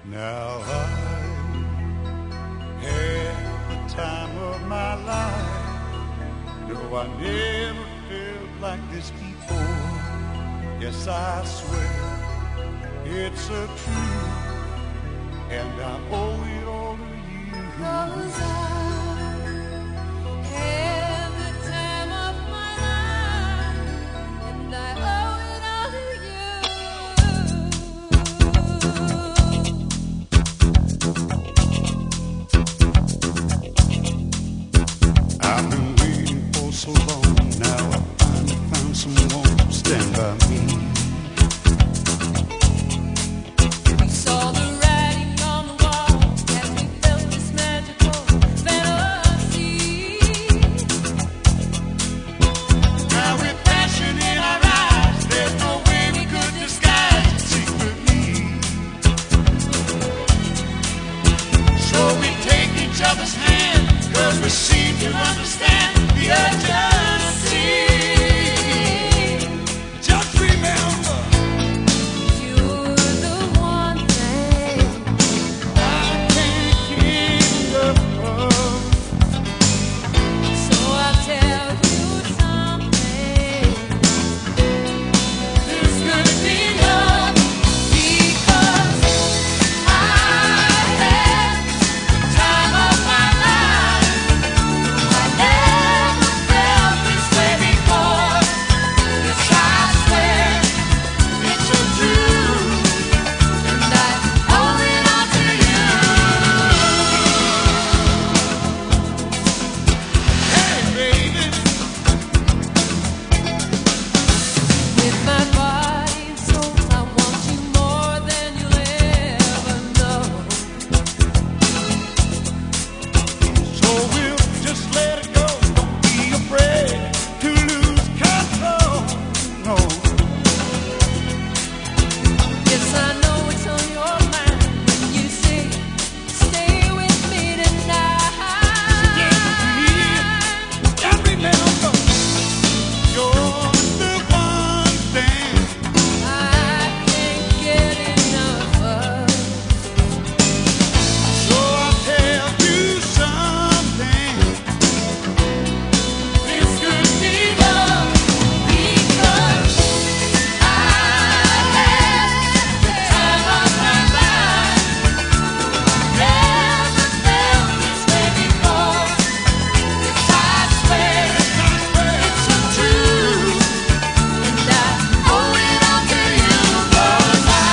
Now I had the time of my life. No, I never felt like this before. Yes, I swear it's a truth, and I owe it all to you. 'Cause I had the time of my life, and I owe it all to you. I've been waiting for so long. Now I finally found someone to stand by me. We saw the writing on the wall as we felt this magical fantasy. Now with passion in our eyes, there's no way we could disguise it secretly. So we take each other's hand, 'cause we seem to understand the urgency. Just remember, You're the one thing I can't keep enough of. so I'll tell you something. This could be love because I had the time of my life. I never felt this way before. Yes, I swear it's a truth, and I owe it all to you. Hey, baby, With my body and soul, I want you more than you'll ever know. so we'll just let it go. Don't be afraid to lose control. No. Yes, I know it's on your mind when you say, stay with me tonight. And remember, you're the one thing I can't get enough of. so I'll tell you something. This could be love because I had the time of my life. Never felt this way before. Yes, I swear it's a truth, and I owe it all to you. 'Cause I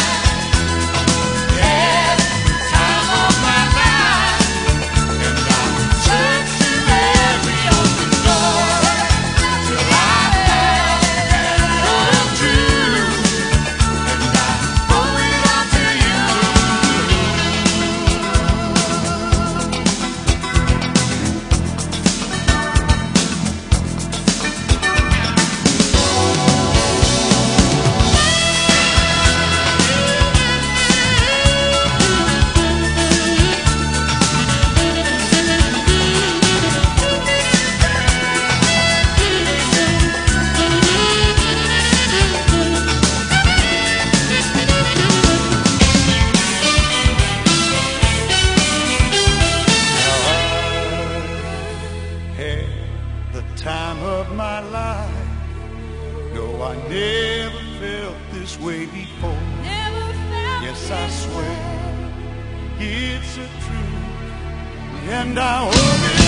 had the time of my life, and I searched through every open door till I found love true, and I owe it all to you. Had the time of my life. No, I never felt this way before. Never felt Yes, I this swear way. it's a truth, and I owe it